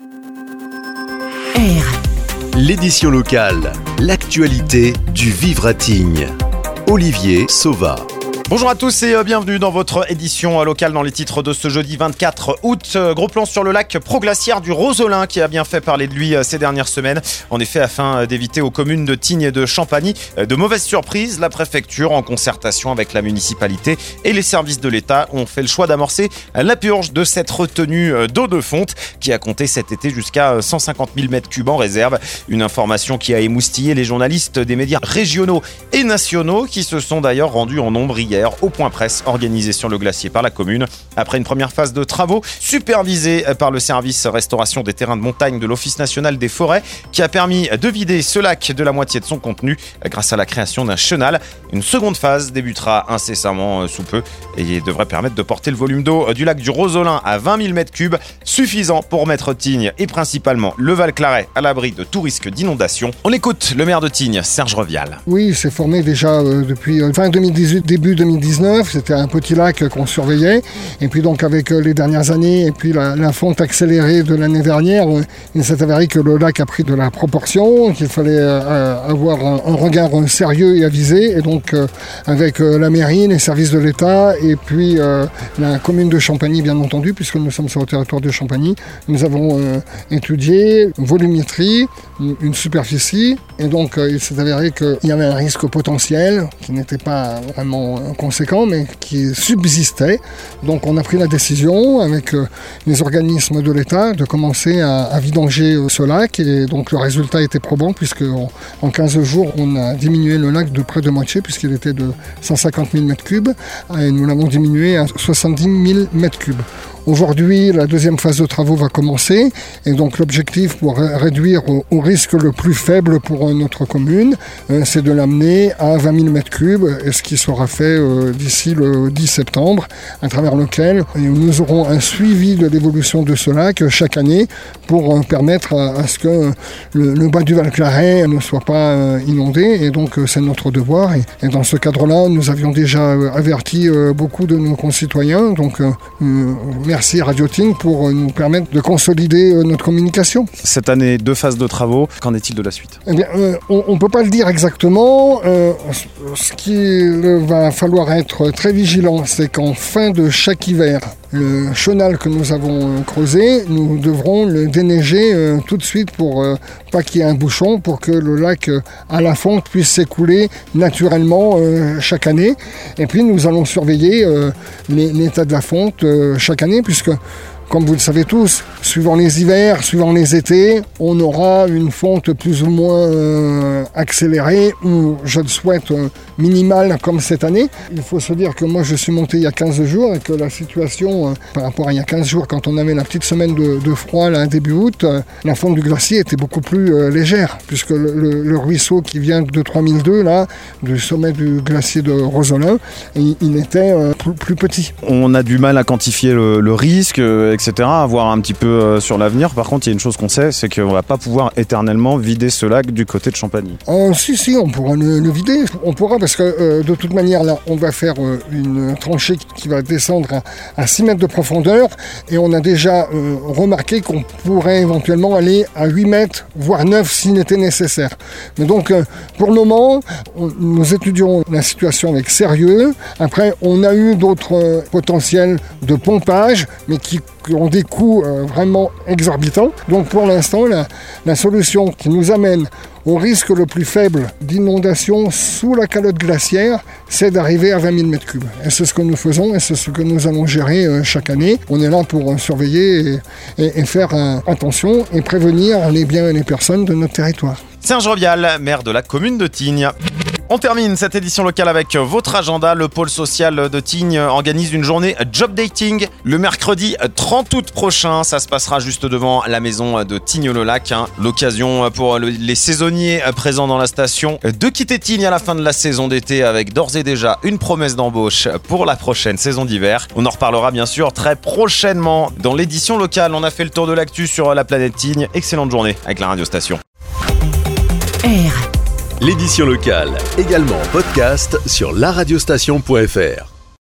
L'édition locale, l'actualité du vivre à Tignes. Olivier Sauva. Bonjour à tous et bienvenue dans votre édition locale dans les titres de ce jeudi 24 août. Gros plan sur le lac proglaciaire du Rosolin qui a bien fait parler de lui ces dernières semaines. En effet, afin d'éviter aux communes de Tignes et de Champagny de mauvaises surprises, la préfecture, en concertation avec la municipalité et les services de l'État, ont fait le choix d'amorcer la purge de cette retenue d'eau de fonte qui a compté cet été jusqu'à 150 000 m3 en réserve. Une information qui a émoustillé les journalistes des médias régionaux et nationaux qui se sont d'ailleurs rendus en nombre hier au point presse organisé sur le glacier par la commune. Après une première phase de travaux supervisée par le service restauration des terrains de montagne de l'Office national des forêts qui a permis de vider ce lac de la moitié de son contenu grâce à la création d'un chenal. Une seconde phase débutera incessamment sous peu et devrait permettre de porter le volume d'eau du lac du Rosolin à 20 000 m3, suffisant pour mettre Tignes et principalement le Val-Claret à l'abri de tout risque d'inondation. On écoute le maire de Tignes, Serge Revial. Oui, il s'est formé déjà depuis fin 2018, début 2019. C'était un petit lac qu'on surveillait. Et puis donc avec les dernières années et puis la fonte accélérée de l'année dernière, il s'est avéré que le lac a pris de la proportion, qu'il fallait avoir un regard sérieux et avisé. Et donc avec la mairie, les services de l'État et puis la commune de Champagny, bien entendu, puisque nous sommes sur le territoire de Champagny, nous avons étudié une volumétrie, une superficie. Et donc il s'est avéré qu'il y avait un risque potentiel qui n'était pas vraiment conséquent, mais qui subsistait. Donc on a pris la décision avec les organismes de l'État de commencer à vidanger ce lac, et donc le résultat était probant puisque en 15 jours on a diminué le lac de près de moitié puisqu'il était de 150 000 m3 et nous l'avons diminué à 70 000 m3. Aujourd'hui, la deuxième phase de travaux va commencer et donc l'objectif pour réduire au risque le plus faible pour notre commune, c'est de l'amener à 20 000 m3, et ce qui sera fait d'ici le 10 septembre, à travers lequel nous aurons un suivi de l'évolution de ce lac chaque année pour permettre à ce que le bas du Val-Claret ne soit pas inondé, et donc c'est notre devoir. Et dans ce cadre-là, nous avions déjà averti beaucoup de nos concitoyens, donc merci Radio Tignes pour nous permettre de consolider notre communication. Cette année, 2 phases de travaux, qu'en est-il de la suite ? Eh bien, on ne peut pas le dire exactement. Ce qu'il va falloir être très vigilant, c'est qu'en fin de chaque hiver, le chenal que nous avons creusé, nous devrons le déneiger tout de suite pour pas qu'il y ait un bouchon, pour que le lac à la fonte puisse s'écouler naturellement chaque année. Et puis nous allons surveiller l'état de la fonte chaque année, puisque comme vous le savez tous, suivant les hivers, suivant les étés, on aura une fonte plus ou moins accélérée, ou je le souhaite minimale comme cette année. Il faut se dire que moi je suis monté il y a 15 jours et que la situation, par rapport à il y a 15 jours, quand on avait la petite semaine de froid là, début août, la fonte du glacier était beaucoup plus légère, puisque le ruisseau qui vient de 3002, là, du sommet du glacier de Rosolin, il était plus petit. On a du mal à quantifier le risque, etc., à voir un petit peu sur l'avenir. Par contre, il y a une chose qu'on sait, c'est qu'on ne va pas pouvoir éternellement vider ce lac du côté de Champagny. Si, on pourra le vider. On pourra parce que de toute manière, là, on va faire une tranchée qui va descendre à 6 mètres de profondeur, et on a déjà remarqué qu'on pourrait éventuellement aller à 8 mètres, voire 9 s'il était nécessaire. Mais donc, pour le moment, nous étudions la situation avec sérieux. Après, on a eu d'autres potentiels de pompage, mais qui ont des coûts vraiment exorbitants. Donc pour l'instant, la solution qui nous amène au risque le plus faible d'inondation sous la calotte glaciaire, c'est d'arriver à 20 000 m3. Et c'est ce que nous faisons et c'est ce que nous allons gérer chaque année. On est là pour surveiller et faire attention et prévenir les biens et les personnes de notre territoire. Serge Revial, maire de la commune de Tignes. On termine cette édition locale avec votre agenda. Le pôle social de Tignes organise une journée job dating le mercredi 30 août prochain. Ça se passera juste devant la maison de Tignes-le-Lac. L'occasion pour les saisonniers présents dans la station de quitter Tignes à la fin de la saison d'été avec d'ores et déjà une promesse d'embauche pour la prochaine saison d'hiver. On en reparlera bien sûr très prochainement dans l'édition locale. On a fait le tour de l'actu sur la planète Tignes. Excellente journée avec la radiostation. L'édition locale, également en podcast sur laradiostation.fr.